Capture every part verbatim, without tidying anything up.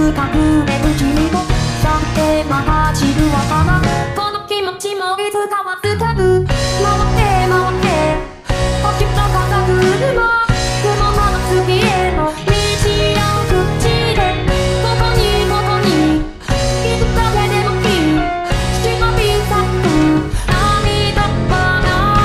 深く眠君とさってまた散る頭この気持ちもいつかはつかむ回って回って星と風車雲間の月への道を口でここにここにいつかででもいい忍び去く涙花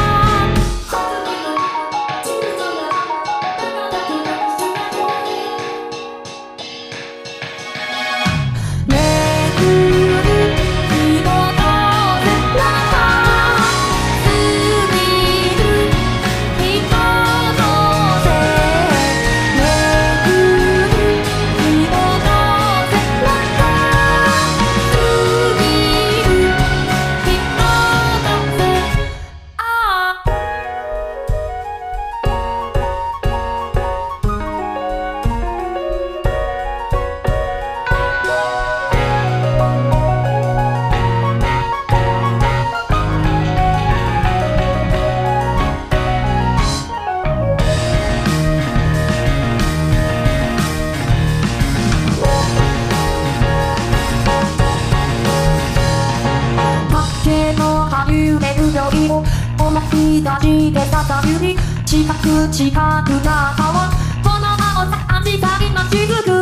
思い出してさゆり近く近くなったわこの青さアジサイの雫